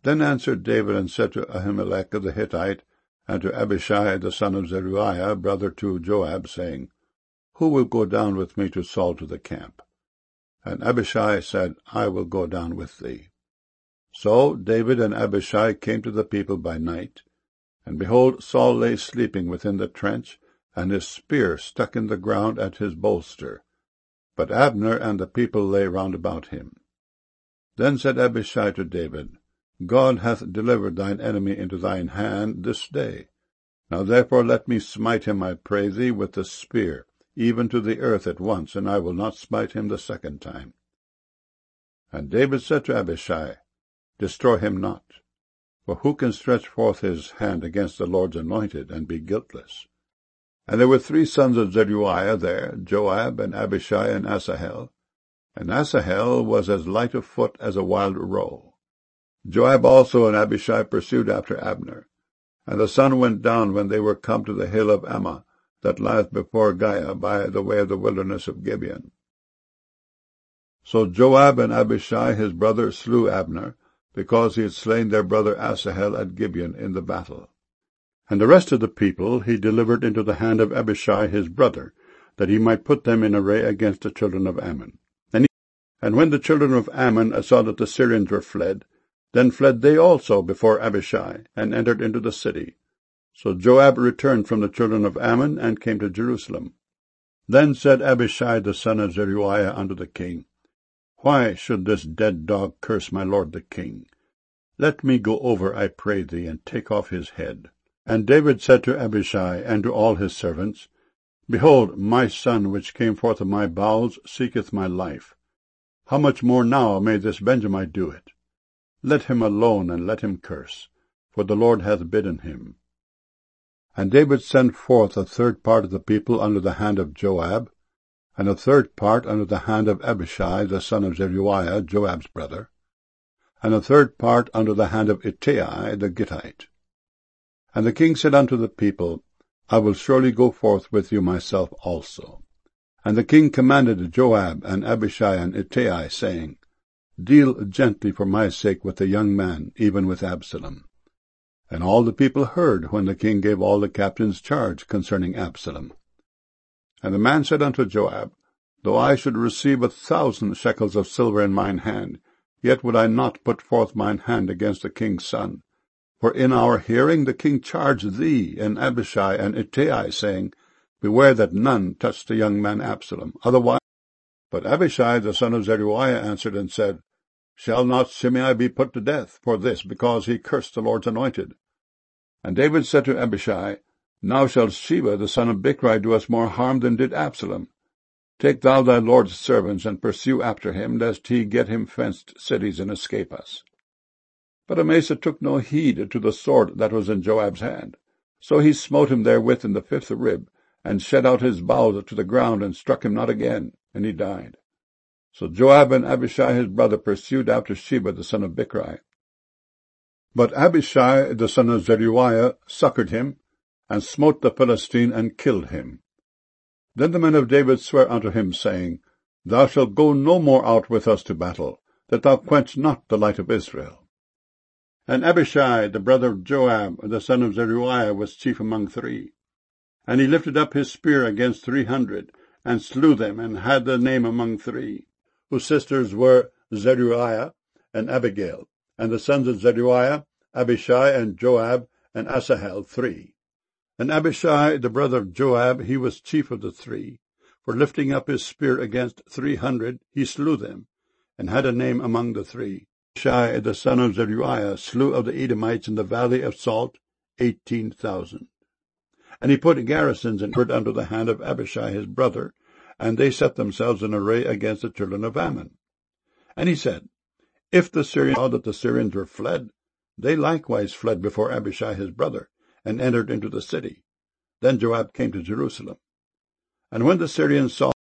Then answered David and said to Ahimelech the Hittite, and to Abishai the son of Zeruiah, brother to Joab, saying, Who will go down with me to Saul to the camp? And Abishai said, I will go down with thee. So David and Abishai came to the people by night, and behold, Saul lay sleeping within the trench, and his spear stuck in the ground at his bolster. But Abner and the people lay round about him. Then said Abishai to David, God hath delivered thine enemy into thine hand this day. Now therefore let me smite him, I pray thee, with the spear, even to the earth at once, and I will not smite him the second time. And David said to Abishai, Destroy him not, for who can stretch forth his hand against the Lord's anointed, and be guiltless? And there were 3 sons of Zeruiah there, Joab, and Abishai, and Asahel. And Asahel was as light of foot as a wild roe. Joab also and Abishai pursued after Abner. And the sun went down when they were come to the hill of Ammah, that lieth before Giah, by the way of the wilderness of Gibeon. So Joab and Abishai his brother slew Abner, because he had slain their brother Asahel at Gibeon in the battle. And the rest of the people he delivered into the hand of Abishai his brother, that he might put them in array against the children of Ammon. And when the children of Ammon saw that the Syrians were fled, then fled they also before Abishai, and entered into the city. So Joab returned from the children of Ammon, and came to Jerusalem. Then said Abishai the son of Zeruiah unto the king, Why should this dead dog curse my lord the king? Let me go over, I pray thee, and take off his head. And David said to Abishai and to all his servants, Behold, my son which came forth of my bowels seeketh my life. How much more now may this Benjamite do it? Let him alone, and let him curse, for the Lord hath bidden him. And David sent forth a third part of the people under the hand of Joab, and a third part under the hand of Abishai the son of Zeruiah, Joab's brother, and a third part under the hand of Ittai the Gittite. And the king said unto the people, I will surely go forth with you myself also. And the king commanded Joab and Abishai and Ittai, saying, Deal gently for my sake with the young man, even with Absalom. And all the people heard when the king gave all the captains charge concerning Absalom. And the man said unto Joab, Though I should receive 1,000 shekels of silver in mine hand, yet would I not put forth mine hand against the king's son. For in our hearing the king charged thee and Abishai and Ittai, saying, Beware that none touch the young man Absalom, otherwise. But Abishai the son of Zeruiah answered and said, Shall not Shimei be put to death for this, because he cursed the Lord's anointed? And David said to Abishai, Now shall Sheba the son of Bichri do us more harm than did Absalom. Take thou thy Lord's servants, and pursue after him, lest he get him fenced cities, and escape us. But Amasa took no heed to the sword that was in Joab's hand. So he smote him therewith in the 5th rib, and shed out his bowels to the ground, and struck him not again, and he died. So Joab and Abishai his brother pursued after Sheba the son of Bichri. But Abishai the son of Zeruiah succoured him, and smote the Philistine, and killed him. Then the men of David sware unto him, saying, Thou shalt go no more out with us to battle, that thou quench not the light of Israel. And Abishai the brother of Joab the son of Zeruiah was chief among 3. And he lifted up his spear against 300, and slew them, and had their name among 3, whose sisters were Zeruiah and Abigail, and the sons of Zeruiah, Abishai and Joab and Asahel, 3. And Abishai the brother of Joab, he was chief of the 3, for lifting up his spear against 300, he slew them, and had a name among the 3. Abishai the son of Zeruiah slew of the Edomites in the valley of Salt 18,000. And he put garrisons and word under the hand of Abishai his brother, and they set themselves in array against the children of Ammon. And he said, If the Syrians saw that the Syrians were fled, they likewise fled before Abishai his brother, and entered into the city. Then Joab came to Jerusalem. And when the Syrians saw